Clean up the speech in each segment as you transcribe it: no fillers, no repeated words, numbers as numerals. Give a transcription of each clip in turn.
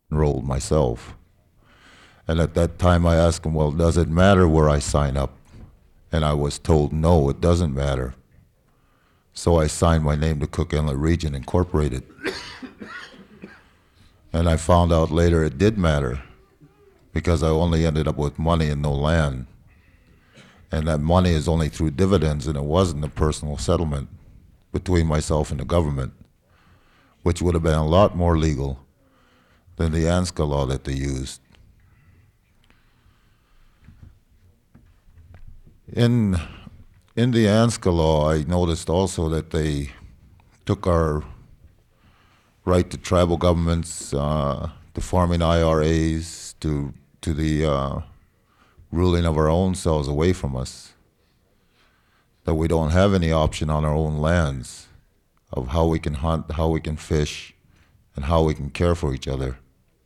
enrolled myself. And at that time, I asked him, well, does it matter where I sign up? And I was told, no, it doesn't matter. So I signed my name to Cook Inlet Region Incorporated. And I found out later it did matter because I only ended up with money and no land. And that money is only through dividends, and it wasn't a personal settlement between myself and the government, which would have been a lot more legal than the ANSCA law that they used. In the ANSCA law, I noticed also that they took our right to tribal governments, to forming IRAs, to the ruling of our own selves away from us. That we don't have any option on our own lands of how we can hunt, how we can fish, and how we can care for each other.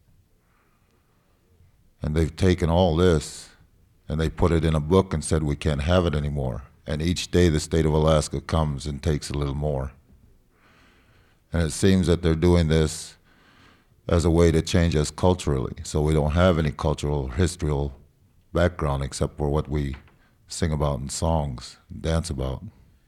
And they've taken all this and they put it in a book and said we can't have it anymore. And each day the state of Alaska comes and takes a little more. And it seems that they're doing this as a way to change us culturally, so we don't have any cultural, historical background except for what we sing about in songs, dance about.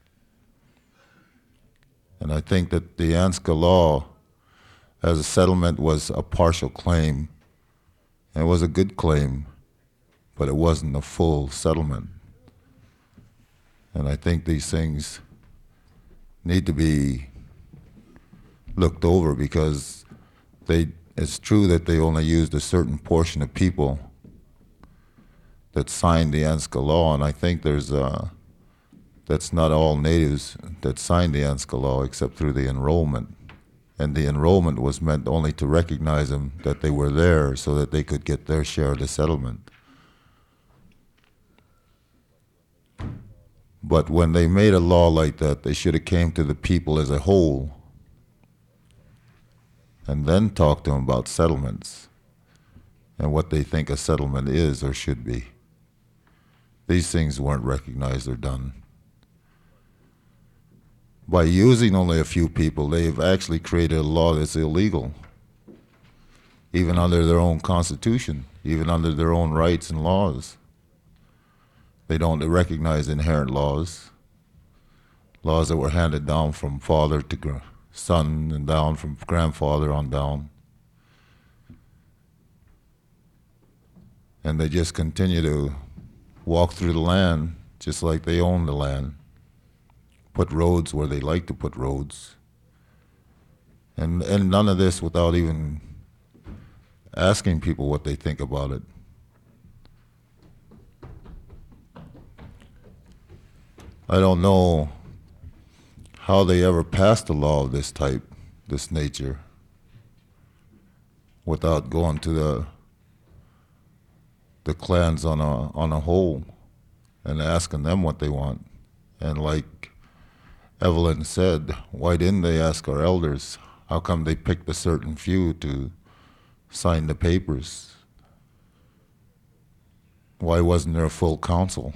And I think that the ANSCA law as a settlement was a partial claim. It was a good claim, but it wasn't a full settlement. And I think these things need to be looked over because it's true that they only used a certain portion of people that signed the ANSCA law, and I think that's not all natives that signed the ANSCA law except through the enrollment. And the enrollment was meant only to recognize them that they were there so that they could get their share of the settlement. But when they made a law like that, they should have came to the people as a whole and then talked to them about settlements and what they think a settlement is or should be. These things weren't recognized or done. By using only a few people, they've actually created a law that's illegal, even under their own constitution, even under their own rights and laws. They don't recognize inherent laws that were handed down from father to son and down from grandfather on down. And they just continue to walk through the land just like they own the land, put roads where they like to put roads. And none of this without even asking people what they think about it. I don't know how they ever passed a law of this type, this nature, without going to the clans on a whole and asking them what they want. And like Evelyn said, why didn't they ask our elders? How come they picked a certain few to sign the papers? Why wasn't there a full council?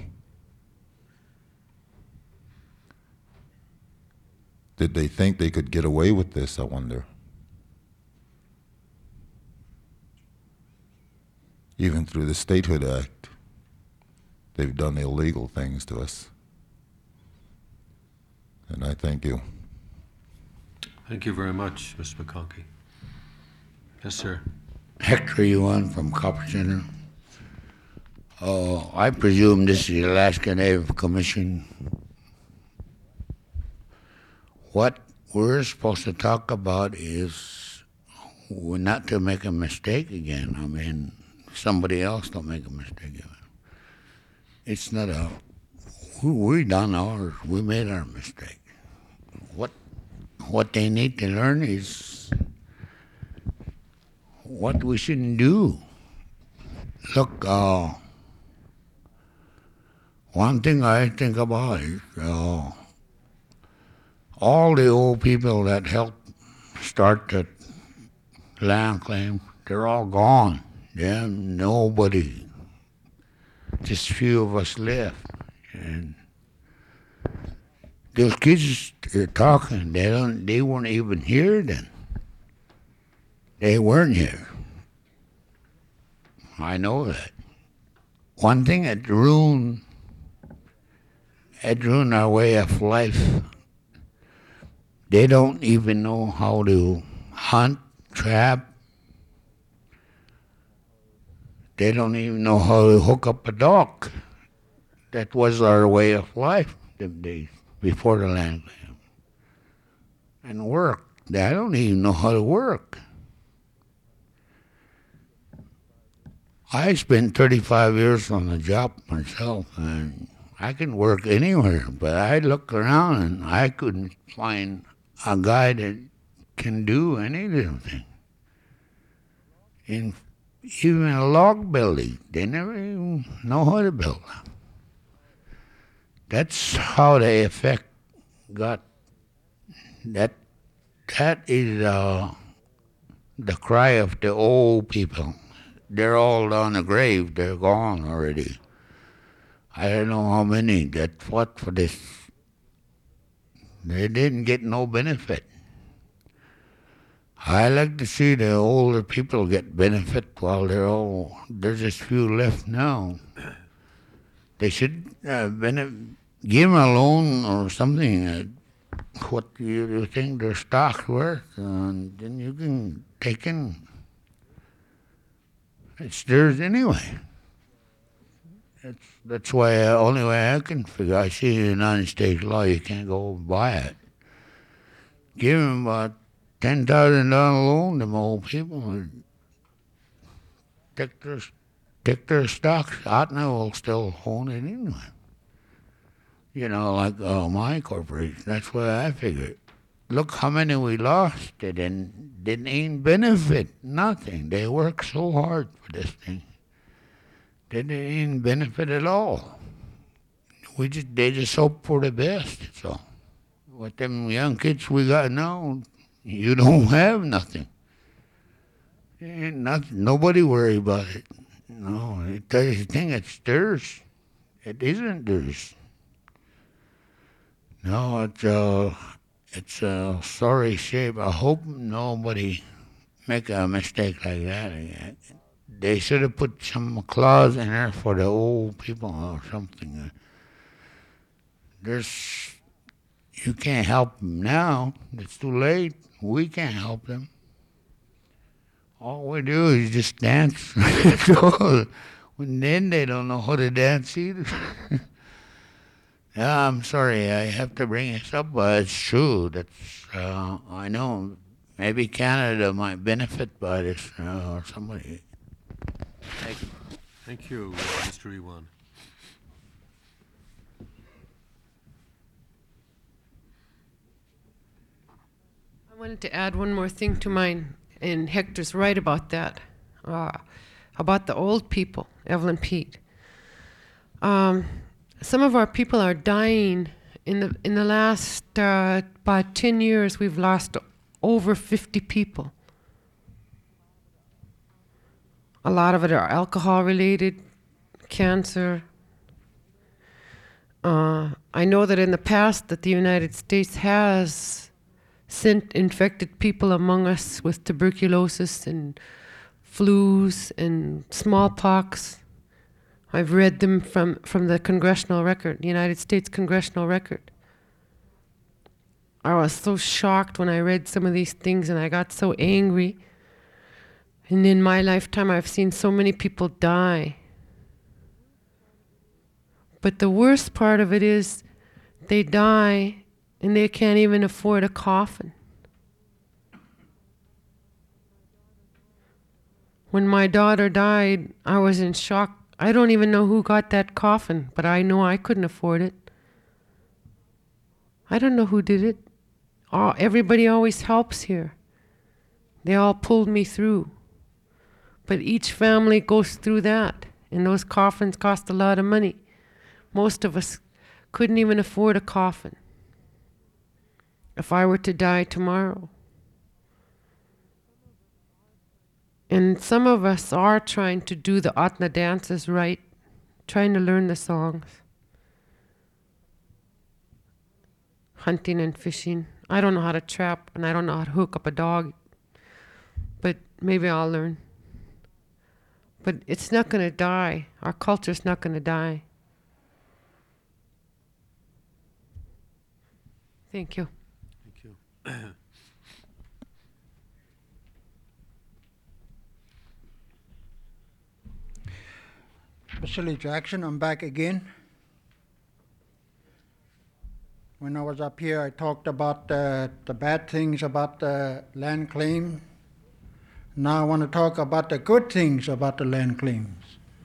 Did they think they could get away with this, I wonder? Even through the Statehood Act, they've done illegal things to us. And I thank you. Thank you very much, Mr. McConkey. Yes, sir. Hector Yuan from Copper Center. I presume this is the Alaska Native Commission. What we're supposed to talk about is not to make a mistake again. I mean, somebody else don't make a mistake again. It's not we done ours. We made our mistake. What they need to learn is what we shouldn't do. Look, one thing I think about is all the old people that helped start the land claim, they're all gone. Nobody. Just a few of us left. And those kids are talking, they weren't even here then. They weren't here. I know that. One thing that ruined our way of life. They don't even know how to hunt, trap. They don't even know how to hook up a dog. That was our way of life them days before the land grab. And work. They don't even know how to work. I spent 35 years on the job myself, and I can work anywhere, but I look around and I couldn't find a guy that can do any little thing. In even a log building, they never even know how to build. That's how the effect got. That is the cry of the old people. They're all on the grave. They're gone already. I don't know how many that fought for this. They didn't get no benefit. I like to see the older people get benefit while there's just few left now. They should give them a loan or something. What you think their stock's worth, and then you can take in. It's theirs anyway. That's why only way I can figure. I see in the United States law you can't go buy it. Give them about $10,000 loan. Them old people and take their stocks. Atna will still own it anyway. You know, like my corporation. That's what I figured. Look how many we lost. They didn't even benefit. Nothing. They worked so hard for this thing. They didn't even benefit at all. They just hope for the best. So, with them young kids we got now, you don't have nothing. Ain't nothing. Nobody worry about it. No, the thing it's theirs. It isn't theirs. No, it's a sorry shape. I hope nobody make a mistake like that again. They should have put some clause in there for the old people or something. You can't help them now. It's too late. We can't help them. All we do is just dance. So, then they don't know how to dance either. Yeah, I'm sorry. I have to bring this up, but it's true. I know. Maybe Canada might benefit by this, or somebody. Thank you, Mr. Iwan. I wanted to add one more thing to mine, and Hector's right about that, about the old people, Evelyn Pete. Some of our people are dying. In the last about 10 years, we've lost over 50 people. A lot of it are alcohol-related, cancer. I know that in the past that the United States has sent infected people among us with tuberculosis and flus and smallpox. I've read them from the congressional record, the United States congressional record. I was so shocked when I read some of these things, and I got so angry. And in my lifetime, I've seen so many people die. But the worst part of it is they die and they can't even afford a coffin. When my daughter died, I was in shock. I don't even know who got that coffin, but I know I couldn't afford it. I don't know who did it. Everybody always helps here. They all pulled me through. But each family goes through that, and those coffins cost a lot of money. Most of us couldn't even afford a coffin if I were to die tomorrow. And some of us are trying to do the Atna dances right, trying to learn the songs. Hunting and fishing. I don't know how to trap, and I don't know how to hook up a dog, but maybe I'll learn. But it's not going to die. Our culture's not going to die. Thank you. Thank you. Vasily Jackson, I'm back again. When I was up here, I talked about the bad things about the land claim. Now I want to talk about the good things about the land claims.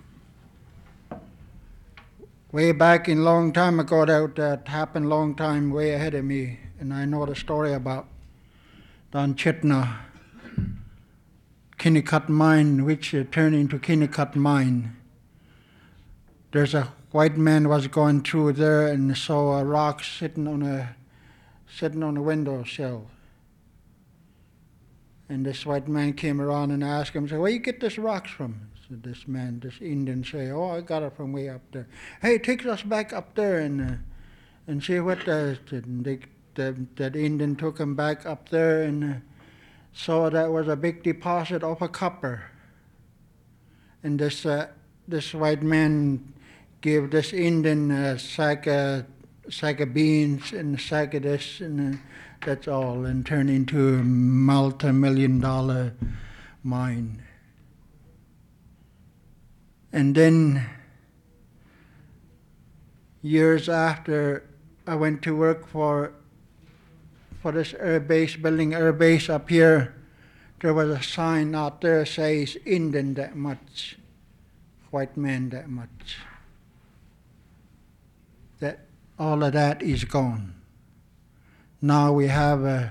Way back in long time ago, that happened long time way ahead of me, and I know the story about Don Chitna, Kinnicut Mine, which turned into Kinnicut Mine. There's a white man was going through there and saw a rock sitting on a windowsill. And this white man came around and asked him, said, "Where you get this rocks from?" So this Indian say, "Oh, I got it from way up there." "Hey, take us back up there and see what that Indian took him back up there and saw that was a big deposit of a copper. And this white man gave this Indian a sack of beans and a sack of this, and that's all, and turned into a multi-million-dollar mine. And then, years after, I went to work for this air base, building air base up here. There was a sign out there says Indian that much, white man that much. That all of that is gone. Now we have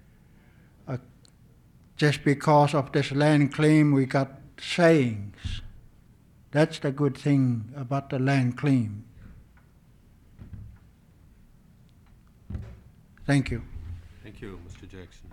just because of this land claim, we got sayings. That's the good thing about the land claim. Thank you. Thank you, Mr. Jackson.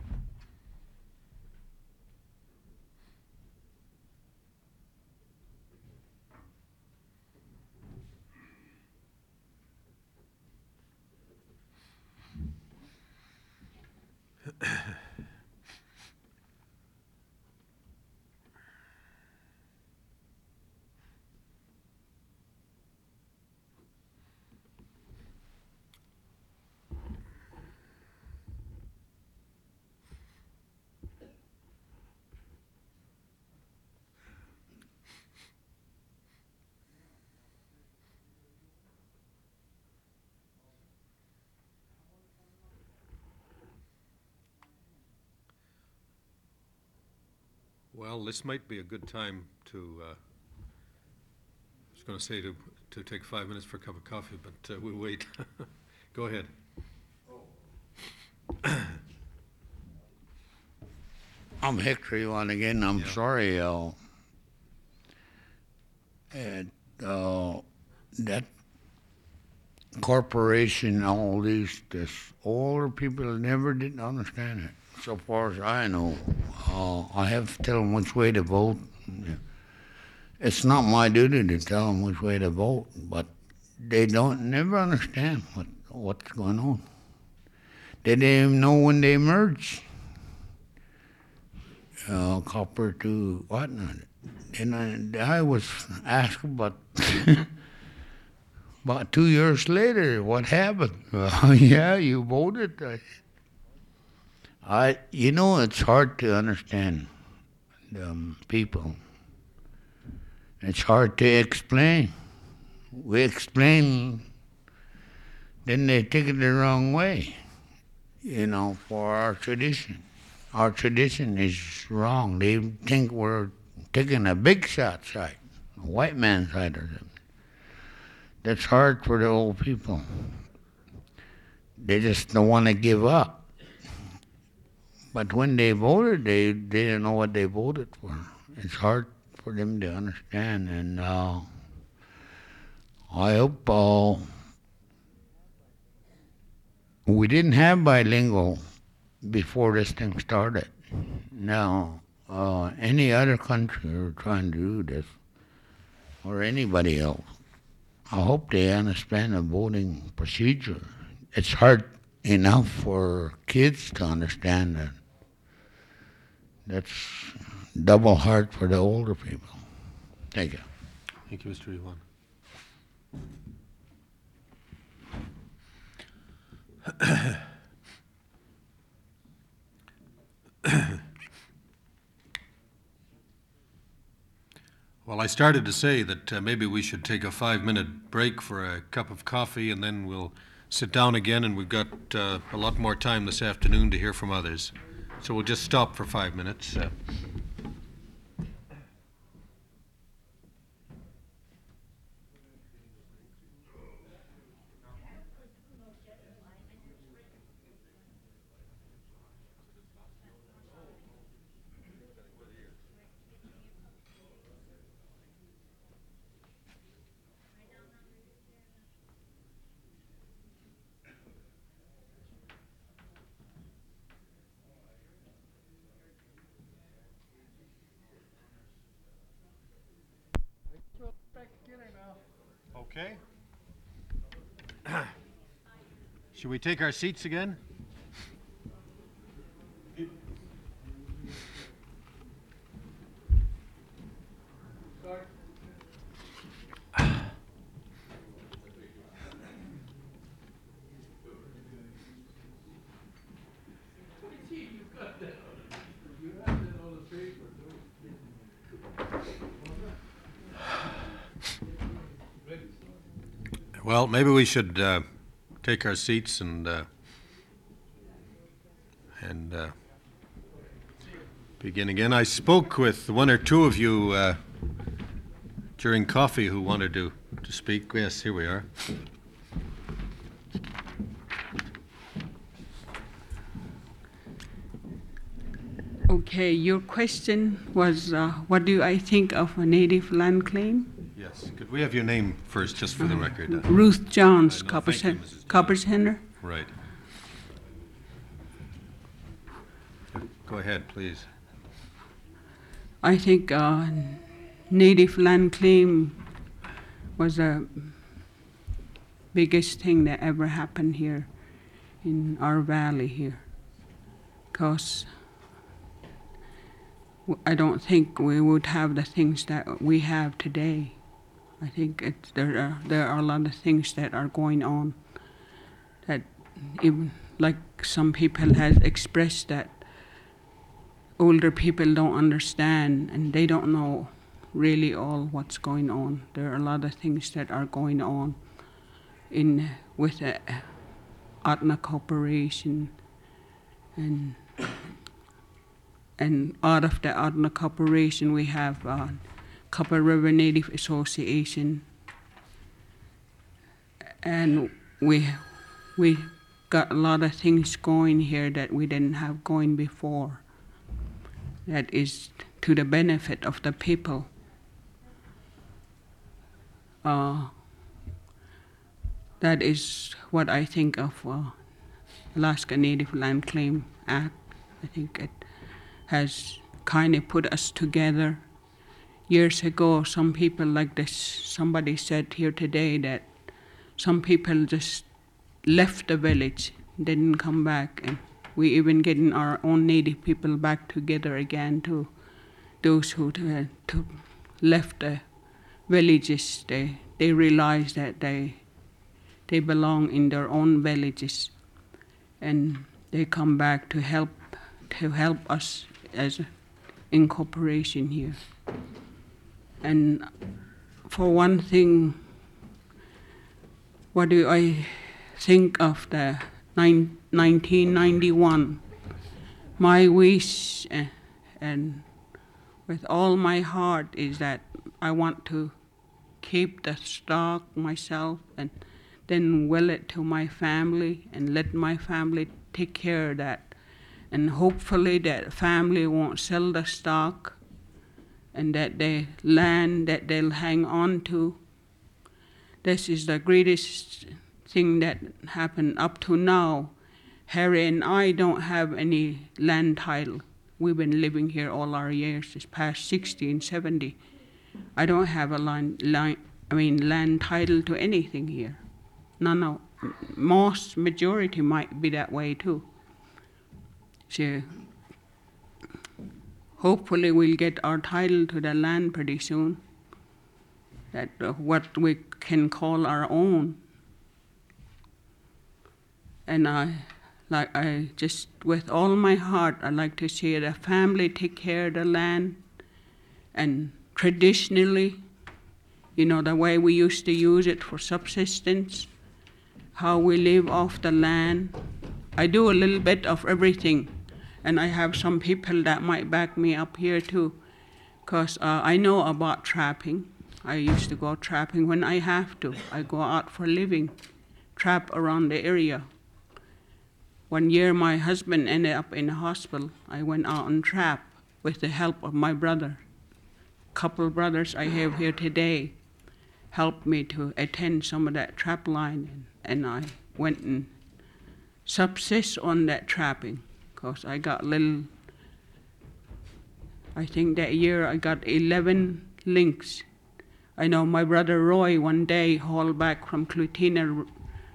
Well, this might be a good time to, I was going to say to take 5 minutes for a cup of coffee, but we'll wait. Go ahead. I'm Hickory one again. I'm Yeah. sorry, that corporation, all this older people never did understand it. So far as I know, I have to tell them which way to vote. It's not my duty to tell them which way to vote, but they don't never understand what's going on. They didn't even know when they merged copper to whatnot. And I was asked about 2 years later, what happened? Yeah, you voted. It's hard to understand people. It's hard to explain. We explain, then they take it the wrong way, for our tradition. Our tradition is wrong. They think we're taking a big shot side, a white man's side or something. That's hard for the old people. They just don't want to give up. But when they voted, they didn't know what they voted for. It's hard for them to understand, and I hope we didn't have bilingual before this thing started. Now, any other country who are trying to do this, or anybody else, I hope they understand the voting procedure. It's hard enough for kids to understand that. That's double hard for the older people. Thank you. Thank you, Mr. Iwan. Well, I started to say that maybe we should take a 5-minute break for a cup of coffee, and then we'll sit down again, and we've got a lot more time this afternoon to hear from others. So we'll just stop for 5 minutes. Okay. Should we take our seats again? Well, maybe we should take our seats and begin again. I spoke with one or two of you during coffee who wanted to speak. Yes, here we are. Okay, your question was, what do I think of a native land claim? Yes. Could we have your name first, just for the record? Ruth Johns, no, thank you, Mrs. Johns. Copper Center. Right. Go ahead, please. I think native land claim was the biggest thing that ever happened here in our valley here. Because I don't think we would have the things that we have today. I think there are a lot of things that are going on that even like some people have expressed that older people don't understand and they don't know really all what's going on. There are a lot of things that are going on with the Atna Corporation and out of the Atna Corporation we have Copper River Native Association, and we got a lot of things going here that we didn't have going before. That is to the benefit of the people. That is what I think of Alaska Native Land Claim Act. I think it has kind of put us together. Years ago, some people like this, somebody said here today that some people just left the village, didn't come back, and we even getting our own native people back together again too. Those who left the villages, they realize that they belong in their own villages, and they come back to help us as in corporation here. And for one thing, what do I think of the 1991? My wish and with all my heart is that I want to keep the stock myself and then will it to my family and let my family take care of that. And hopefully that family won't sell the stock and that the land that they'll hang on to. This is the greatest thing that happened up to now. Harry and I don't have any land title. We've been living here all our years, this past 60 and 70. I don't have a land title to anything here. No. Most majority might be that way too. So hopefully we'll get our title to the land pretty soon. that what we can call our own. And I just, with all my heart, I like to see the family take care of the land. And traditionally, the way we used to use it for subsistence, how we live off the land. I do a little bit of everything, and I have some people that might back me up here too, because I know about trapping. I used to go trapping when I have to. I go out for a living, trap around the area. One year my husband ended up in the hospital. I went out and trapped with the help of my brother. Couple brothers I have here today helped me to attend some of that trap line, and I went and subsist on that trapping, because I got I think that year I got 11 lynx. I know my brother Roy one day hauled back from Clutina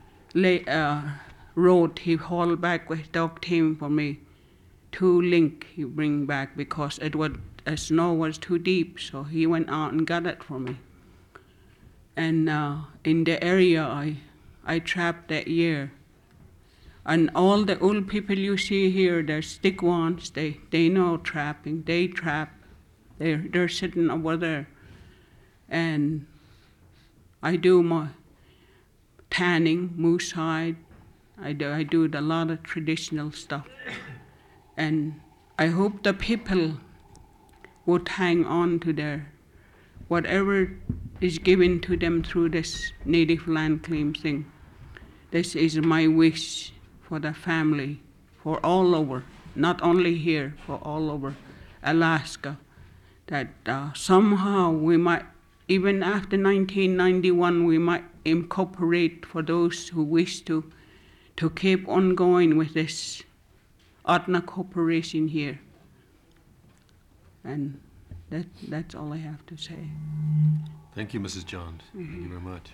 Road, he hauled back with dog team for me 2 lynx he bring back, because the snow was too deep, so he went out and got it for me. And in the area I trapped that year. And all the old people you see here, they're stick ones, they know trapping, they trap. They're sitting over there. And I do my tanning, moose hide. I do a lot of traditional stuff. And I hope the people would hang on to their whatever is given to them through this native land claim thing. This is my wish for the family, for all over, not only here, for all over Alaska, that somehow we might, even after 1991, we might incorporate, for those who wish to keep on going with this Atna Corporation here. And that's all I have to say. Thank you, Mrs. Johns. Thank you very much.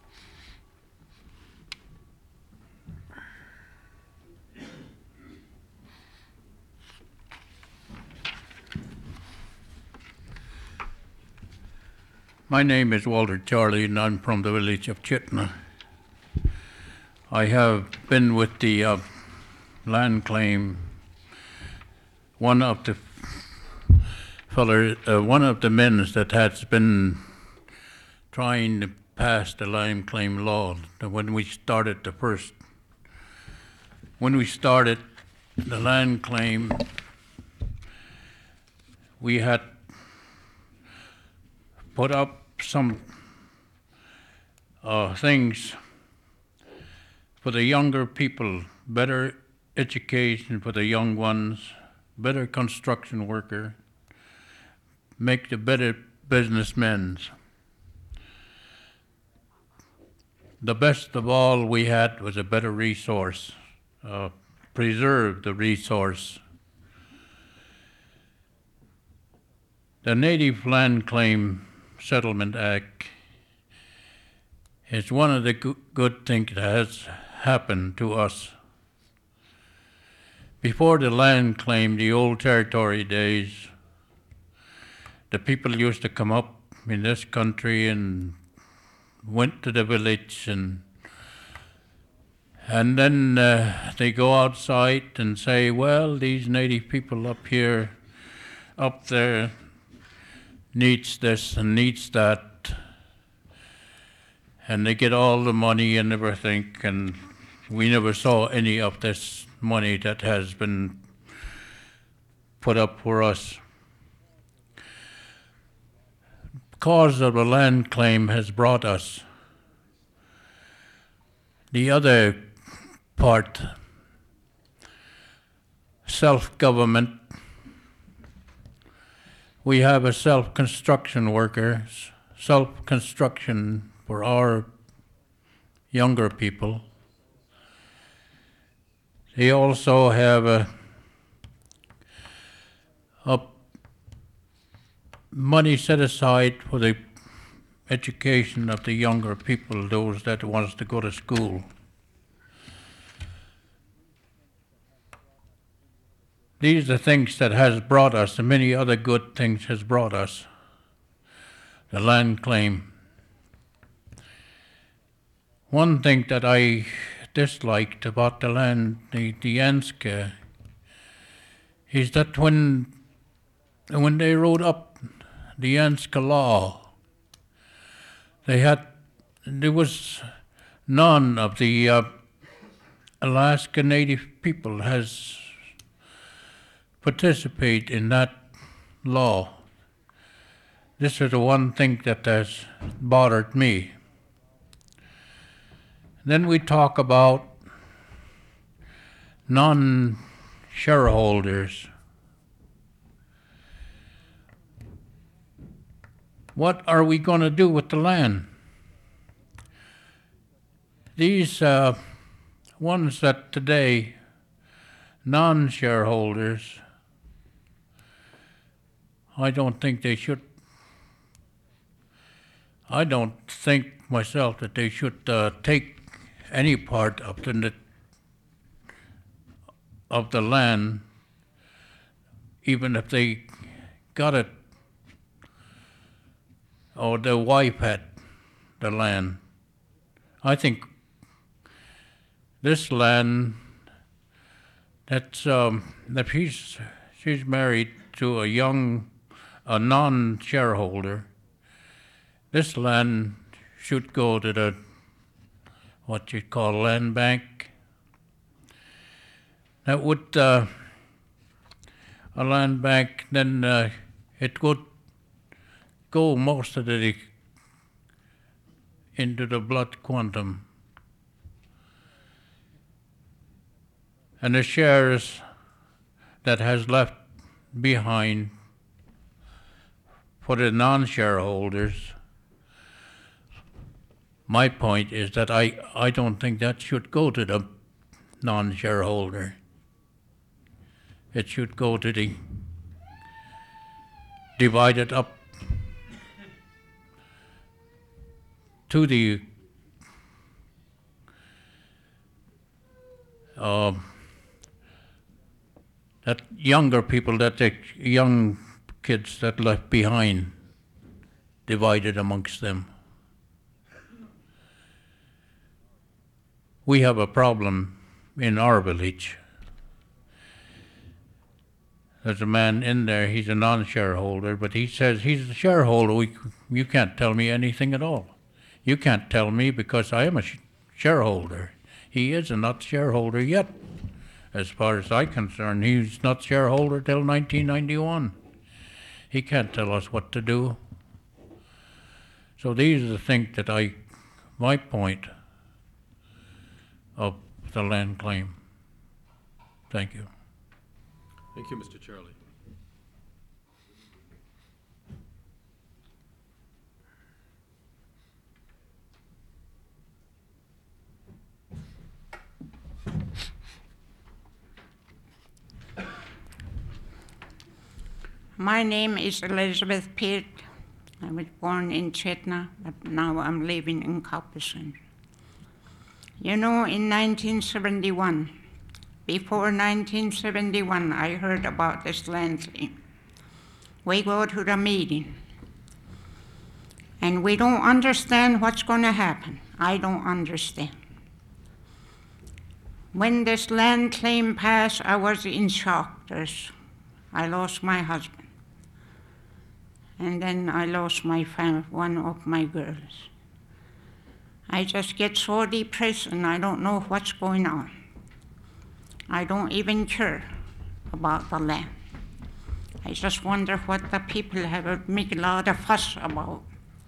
My name is Walter Charlie, and I'm from the village of Chitna. I have been with the land claim. One of the men that has been trying to pass the land claim law. When we started the land claim, we had put up some things for the younger people, better education for the young ones, better construction worker, make the better businessmen. The best of all we had was a better resource, preserve the resource. The Native Land Claim Settlement Act is one of the good things that has happened to us. Before the land claim, the old territory days, the people used to come up in this country and went to the village, and then they go outside and say, well, these native people up here, up there, needs this and needs that, and they get all the money and everything, and we never saw any of this money that has been put up for us. Cause of the land claim has brought us the other part, self-government. We have a self-construction worker, self-construction for our younger people. They also have a money set aside for the education of the younger people, those that wants to go to school. These are things that has brought us, and many other good things has brought us. The land claim. One thing that I disliked about the land, the Yanska, is that when they wrote up the Yanska law, there was none of the Alaska Native people has participated in that law. This is the one thing that has bothered me. Then we talk about non-shareholders. What are we going to do with the land? These ones that today, non-shareholders, I don't think myself that they should take any part of the land, even if they got it, or their wife had the land. I think this land, that's if she's married to a non-shareholder, this land should go to the what you call land bank. That would a land bank, then it would go most of it into the blood quantum. And the shares that has left behind for the non-shareholders, my point is that I don't think that should go to the non-shareholder. It should go to the divided up to the that younger people, that the young kids that left behind, divided amongst them. We have a problem in our village. There's a man in there, he's a non-shareholder, but he says he's a shareholder. You can't tell me anything at all. You can't tell me because I am a shareholder. He is a not shareholder yet. As far as I'm concerned, he's not shareholder till 1991. He can't tell us what to do. So these are the things that my point of the land claim. Thank you. Thank you, Mr. Charlie. My name is Elizabeth Peart. I was born in Chetna, but now I'm living in Copperson. You know, in 1971, before 1971, I heard about this land claim. We go to the meeting, and we don't understand what's going to happen. I don't understand. When this land claim passed, I was in shock. I lost my husband. And then I lost my family, one of my girls. I just get so depressed and I don't know what's going on. I don't even care about the land. I just wonder what the people have make a lot of fuss about.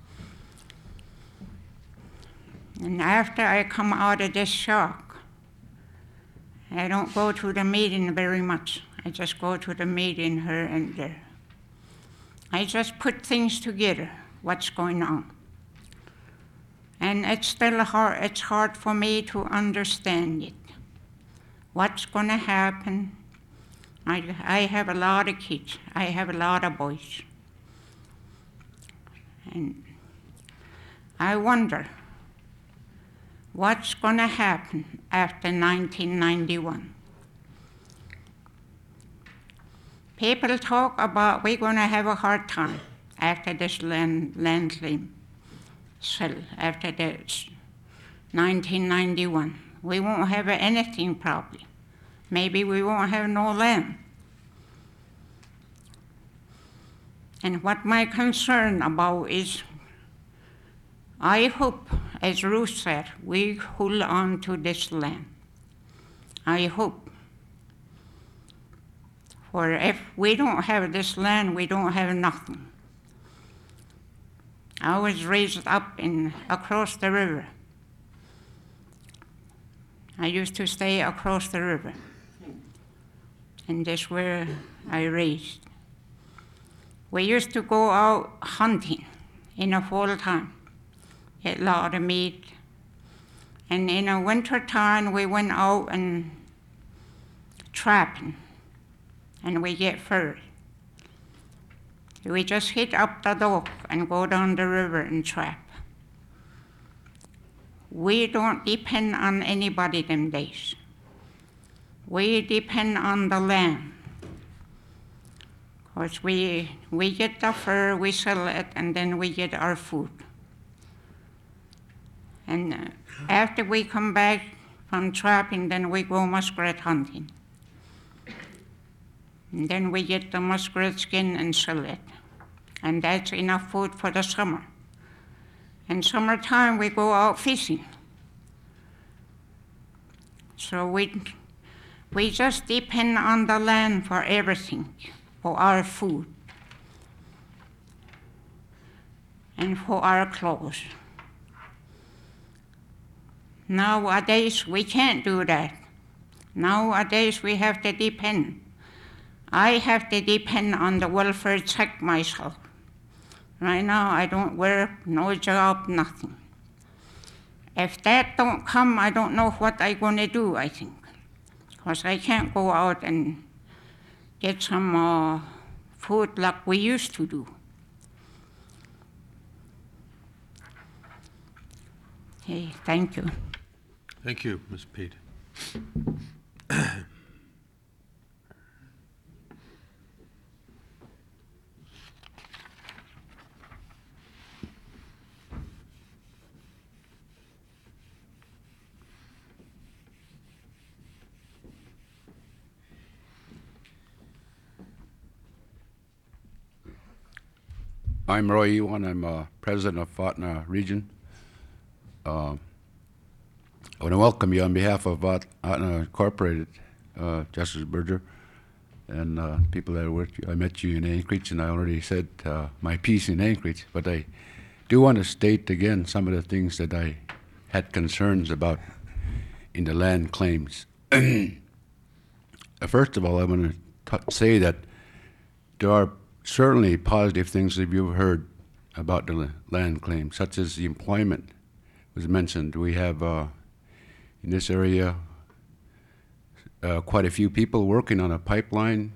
And after I come out of this shock, I don't go to the meeting very much. I just go to the meeting here and there. I just put things together, what's going on. And it's still hard, it's hard for me to understand it. What's going to happen? I have a lot of kids. I have a lot of boys. And I wonder what's going to happen after 1991. People talk about we're going to have a hard time after this land claim sell, after the 1991. We won't have anything probably. Maybe we won't have no land. And what my concern about is, I hope, as Ruth said, we hold on to this land. I hope. For if we don't have this land, we don't have nothing. I was raised up across the river. I used to stay across the river. And that's where I raised. We used to go out hunting in the fall time, get a lot of meat. And in the winter time, we went out and trapping, and we get fur. We just hit up the dock and go down the river and trap. We don't depend on anybody them days. We depend on the land. Because we get the fur, we sell it, and then we get our food. And after we come back from trapping, then we go muskrat hunting. And then we get the muskrat skin and sell it. And that's enough food for the summer. In summertime, we go out fishing. So we just depend on the land for everything, for our food and for our clothes. Nowadays, we can't do that. Nowadays, we have to depend. I have to depend on the welfare check myself. Right now, I don't work, no job, nothing. If that don't come, I don't know what I'm going to do, I think. Because I can't go out and get some food like we used to do. Okay, thank you. Thank you, Ms. Pete. I'm Roy Ewan. I'm president of Fotna Region. I want to welcome you on behalf of Fotna Incorporated, Justice Berger, and people that are with you. I met you in Anchorage, and I already said my piece in Anchorage, but I do want to state again some of the things that I had concerns about in the land claims. First of all, I want to say that there are certainly positive things that you've heard about the land claim, such as the employment was mentioned. We have in this area quite a few people working on a pipeline,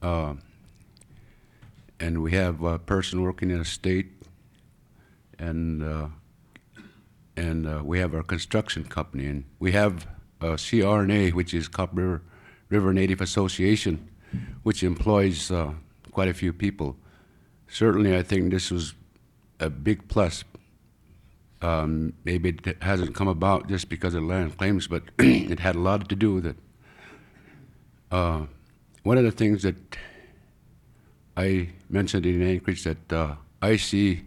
and we have a person working in a state, and we have our construction company, and we have CRNA, which is Copper River Native Association, which employs quite a few people. Certainly, I think this was a big plus. Maybe it hasn't come about just because of land claims, but it had a lot to do with it. One of the things that I mentioned in Anchorage that I see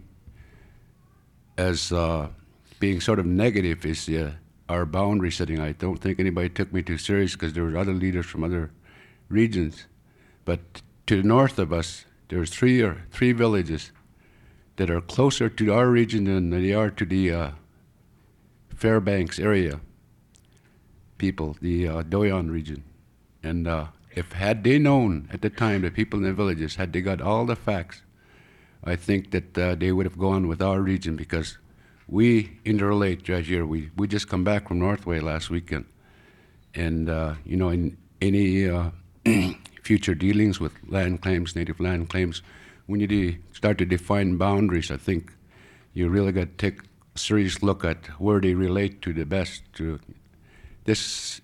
as being sort of negative is our boundary setting. I don't think anybody took me too serious because there were other leaders from other regions. But to the north of us, there's three villages that are closer to our region than they are to the Fairbanks area people, the Doyon region. And had they known at the time, the people in the villages, had they got all the facts, I think that they would have gone with our region, because we interrelate right here. We just come back from Northway last weekend. And, in any future dealings with land claims, native land claims, when you start to define boundaries, I think you really got to take a serious look at where they relate to the best. This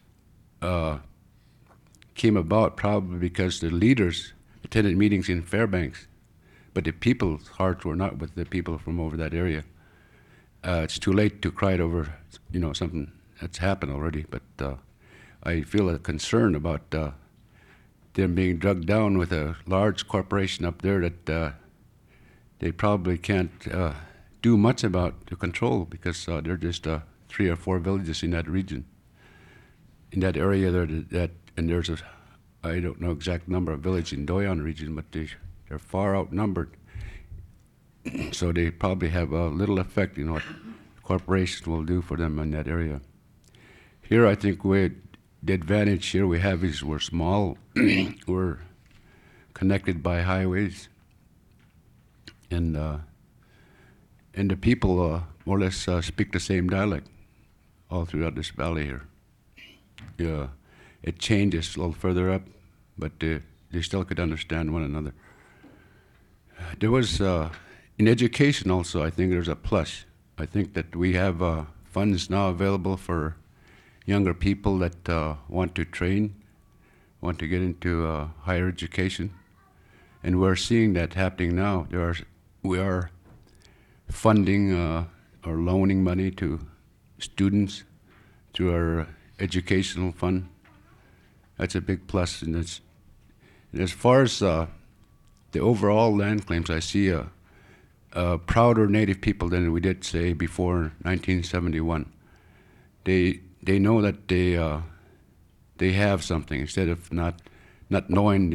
came about probably because the leaders attended meetings in Fairbanks, but the people's hearts were not with the people from over that area. it's too late to cry over, something that's happened already. But I feel a concern about them being drugged down with a large corporation up there that they probably can't do much about to control, because there are just 3 or 4 villages in that region, in that area there. And there's I don't know exact number of villages in Doyon region, but they're far outnumbered. So they probably have little effect in what corporations will do for them in that area. Here, I think the advantage here we have is we're small, we're connected by highways, and the people more or less speak the same dialect all throughout this valley here. Yeah, it changes a little further up, but they still could understand one another. There was, in education also, I think there's a plus. I think that we have funds now available for younger people that want to train, want to get into higher education. And we're seeing that happening now. We are funding or loaning money to students through our educational fund. That's a big plus. And as far as the overall land claims, I see a prouder Native people than we did, say, before 1971. They know that they have something, instead of not knowing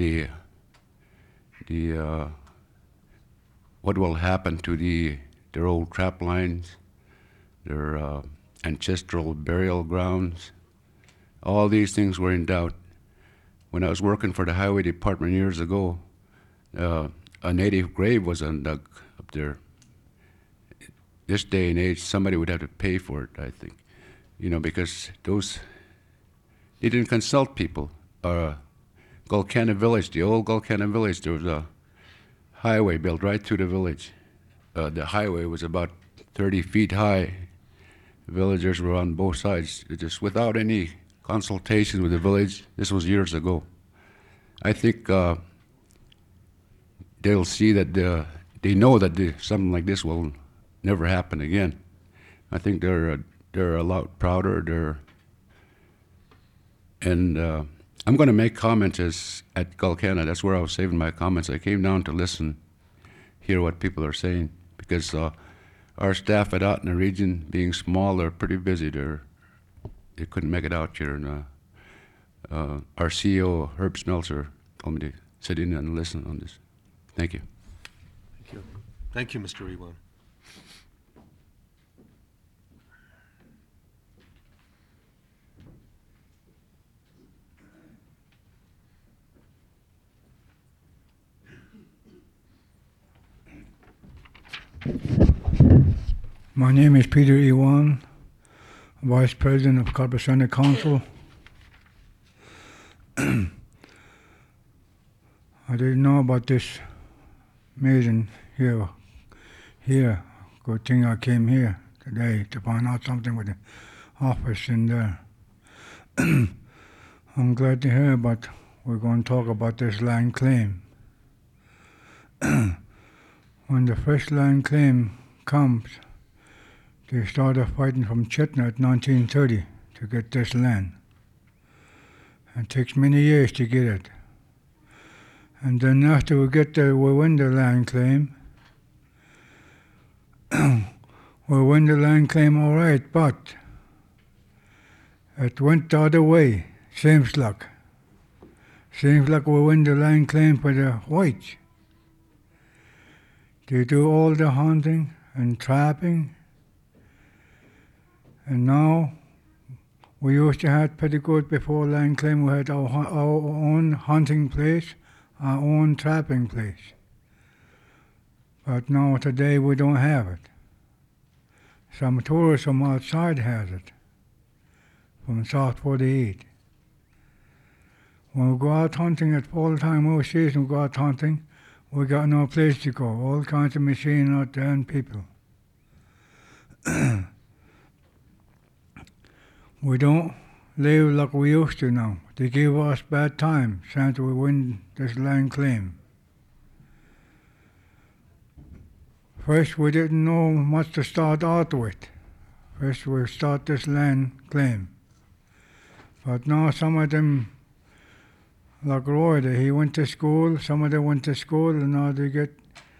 the what will happen to their old trap lines, their ancestral burial grounds. All these things were in doubt. When I was working for the Highway Department years ago, a Native grave was undug up there. This day and age, somebody would have to pay for it, I think, because they didn't consult people. Gulkana Village, the old Gulkana Village, there was a highway built right through the village. The highway was about 30 feet high. The villagers were on both sides, just without any consultation with the village. This was years ago. I think they'll see that they know that something like this will never happen again. I think they're a lot prouder. And I'm going to make comments at Gulkana. That's where I was saving my comments. I came down to listen, hear what people are saying, because our staff at Otna region, being small, they're pretty busy. They couldn't make it out here. And our CEO, Herb Smeltzer, told me to sit in and listen on this. Thank you. Thank you. Thank you, Mr. Ewan. My name is Peter Ewan, Vice President of Carpenter Council. I didn't know about this meeting here. Good thing I came here today to find out something with the office in there. I'm glad to hear about, we're going to talk about this land claim. When the first land claim comes, they started fighting from Chitna at 1930 to get this land. It takes many years to get it. And then after we win the land claim, we win the land claim all right, but it went the other way, seems like. Seems like we win the land claim for the whites. They do all the hunting and trapping. And now, we used to have pretty good before land claim. We had our own hunting place, our own trapping place. But now today we don't have it. Some tourists from outside has it, from South 48. When we go out hunting at fall time, all season we go out hunting, we got no place to go. All kinds of machines out there and people. We don't live like we used to now. They give us bad time since we win this land claim. First, we didn't know much to start out with. First, we start this land claim. But now some of them, like Roy, he went to school. Some of them went to school, and now they get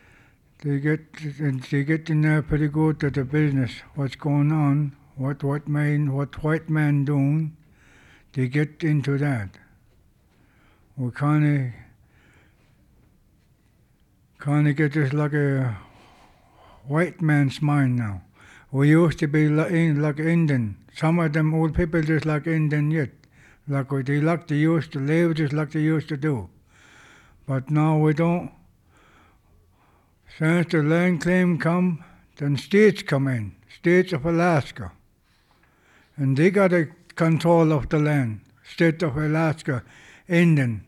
in there pretty good to the business. What's going on? What white man doing? They get into that. We kind of get this like a white man's mind now. We used to be like Indian. Some of them old people just like Indian yet. They used to live just like they used to do. But now we don't. Since the land claim come, then states come in. States of Alaska. And they got a control of the land. State of Alaska, Indian.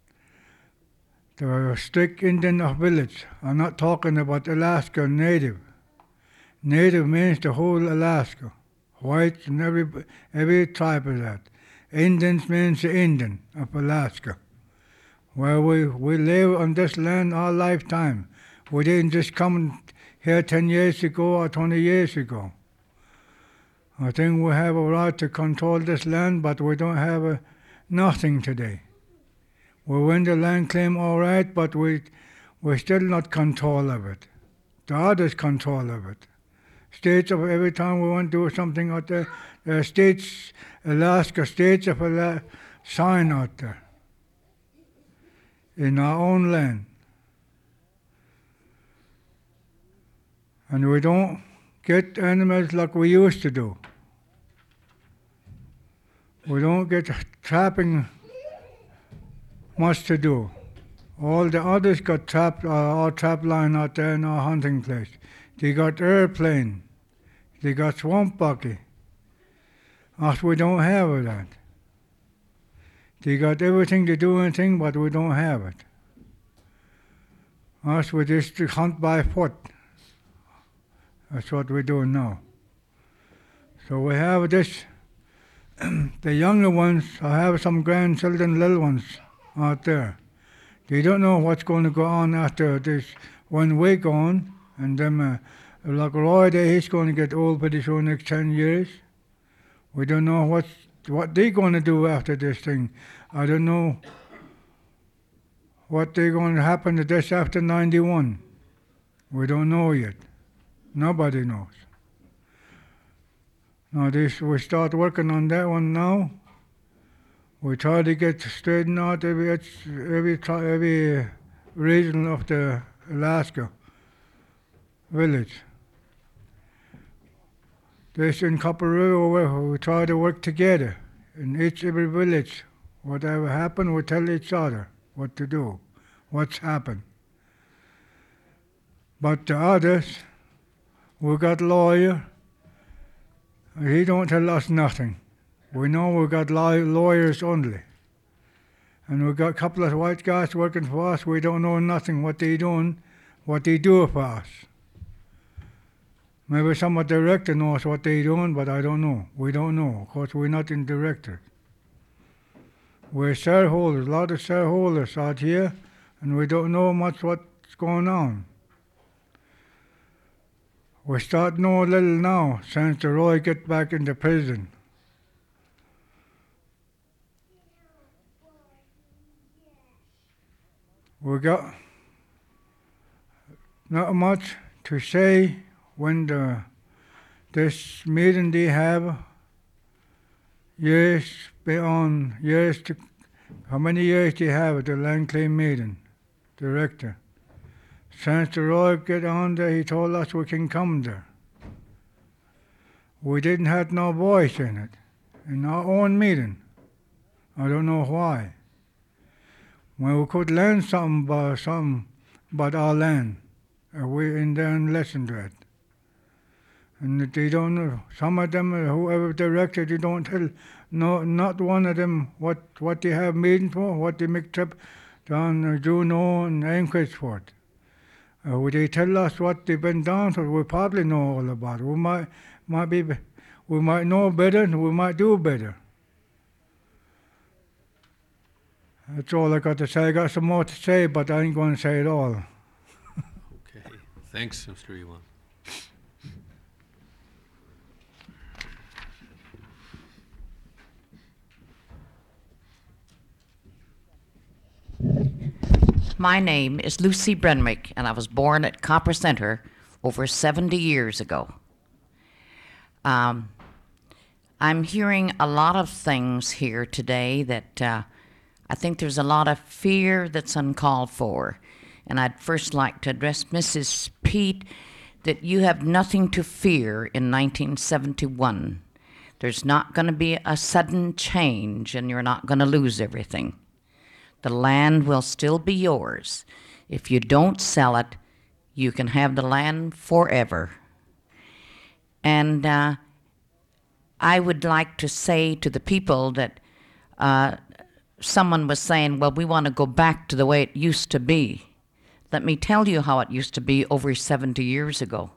The strict Indian of village. I'm not talking about Alaska Native. Native means the whole Alaska. Whites and every tribe of that. Indians means the Indian of Alaska. Where we live on this land our lifetime. We didn't just come here 10 years ago or 20 years ago. I think we have a right to control this land, but we don't have nothing today. We win the land claim all right, but we're still not control of it. The others control of it. States of every time we want to do something out there, there are states, Alaska, states of Alaska, sign out there in our own land. And we don't get animals like we used to do. We don't get trapping much to do. All the others got our trap line out there in our hunting place. They got airplane. They got swamp bucky. Us, we don't have that. They got everything to do anything, but we don't have it. Us, we just hunt by foot. That's what we're doing now. So we have this, the younger ones, I have some grandchildren, little ones out there. They don't know what's going to go on after this 1 week on, and then like Roy there, he's going to get old pretty soon, next 10 years. We don't know what they're going to do after this thing. I don't know what they're going to happen to this after 91. We don't know yet. Nobody knows. Now we start working on that one now. We try to get straightened out every region of the Alaska village. This in Copper River, we try to work together in every village. Whatever happened, we tell each other what to do, what's happened. But the others, we got lawyer. He don't tell us nothing. We know we got lawyers only. And we got a couple of white guys working for us. We don't know nothing what they doing, what they do for us. Maybe some of the director knows what they doing, but I don't know. We don't know. Of course, we're not in director. We're shareholders, a lot of shareholders out here, and we don't know much what's going on. We start know a little now since the Roy get back into prison. We got not much to say when this meeting they have years beyond years to how many years they have at the land claim meeting, director. Since the Roy get on there, he told us we can come there. We didn't have no voice in it, in our own meeting. I don't know why. When we could learn something about our land, we in there and listen to it. And they don't know. Some of them, whoever directed, they don't tell. No, not one of them what they have meetings for, what they make trip down Juneau and Anchorage for. Would they tell us what they've been down for? We probably know all about it. We might know better, and we might do better. That's all I got to say. I got some more to say, but I ain't going to say it all. Okay. Thanks, Mr. Ewan. My name is Lucy Brenwick, and I was born at Copper Center over 70 years ago. I'm hearing a lot of things here today that I think there's a lot of fear that's uncalled for. And I'd first like to address Mrs. Pete that you have nothing to fear in 1971. There's not going to be a sudden change, and you're not going to lose everything. The land will still be yours. If you don't sell it, you can have the land forever. And I would like to say to the people that someone was saying, well, we want to go back to the way it used to be. Let me tell you how it used to be over 70 years ago.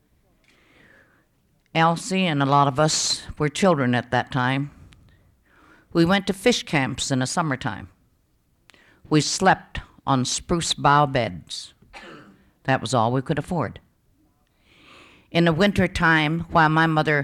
Elsie and a lot of us were children at that time. We went to fish camps in the summertime. We slept on spruce bough beds. That was all we could afford. In the winter time, while my mother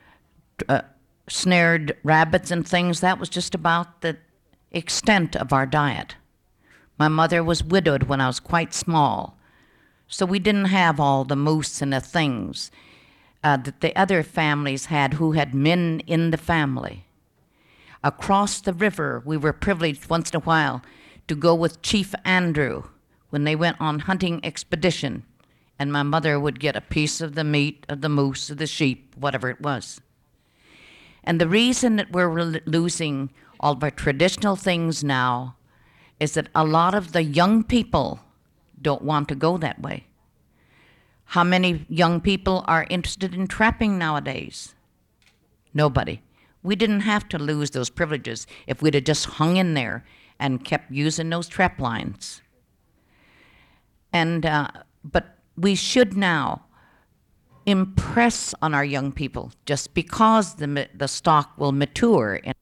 snared rabbits and things, that was just about the extent of our diet. My mother was widowed when I was quite small, so we didn't have all the moose and the things that the other families had who had men in the family. Across the river, we were privileged once in a while to go with Chief Andrew when they went on hunting expedition, and my mother would get a piece of the meat of the moose or the sheep, whatever it was. And the reason that we're losing all of our traditional things now is that a lot of the young people don't want to go that way. How many young people are interested in trapping nowadays? Nobody. We didn't have to lose those privileges if we'd have just hung in there and kept using those trap lines. And but we should now impress on our young people, just because the stock will mature in